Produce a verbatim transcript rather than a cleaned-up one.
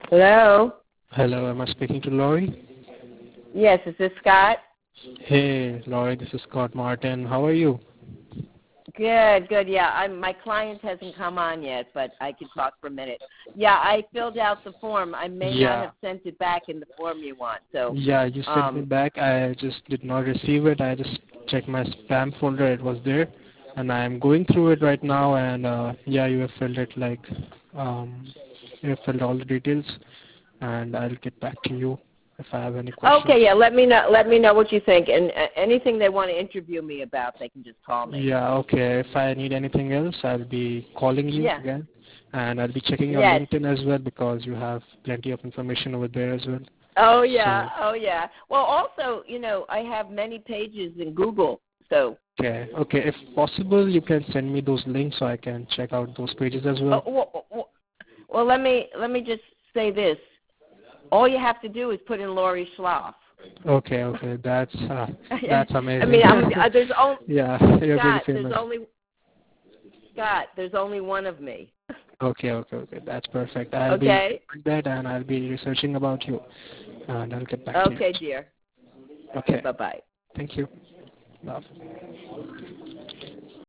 Hello? Hello, am I speaking to Laurie? Yes, is this Scott? Hey, Laurie, this is Scott Martin. How are you? Good, good. Yeah, I'm, my client hasn't come on yet, but I can talk for a minute. Yeah, I filled out the form. I may not Yeah. have sent it back in the form you want. So, Yeah, you sent me um, back. I just did not receive it. I just checked my spam folder. It was there. And I'm going through it right now. And uh, yeah, you have filled it like, um, you have filled all the details. And I'll get back to you if I have any questions. okay, yeah. Let me know. Let me know what you think, and uh, anything they want to interview me about, they can just call me. Yeah, okay. If I need anything else, I'll be calling you Yeah. again. And I'll be checking your Yes. LinkedIn as well because you have plenty of information over there as well. Oh yeah. So, Oh yeah. Well, also, you know, I have many pages in Google, so. okay, okay. If possible, you can send me those links so I can check out those pages as Oh, well. well, well, well, let me let me just say this. All you have to do is put in Lori Schloff. Okay, okay. That's uh, that's I amazing. mean, I'm, uh, there's only Yeah, you're pretty Scott. There's famous. only Scott. There's only one of me. Okay, okay, okay. That's perfect. I'll be Okay. doing that and I'll be researching about you, and I'll get back to you. Okay, dear. Okay. Okay. Bye bye. Thank you. Love.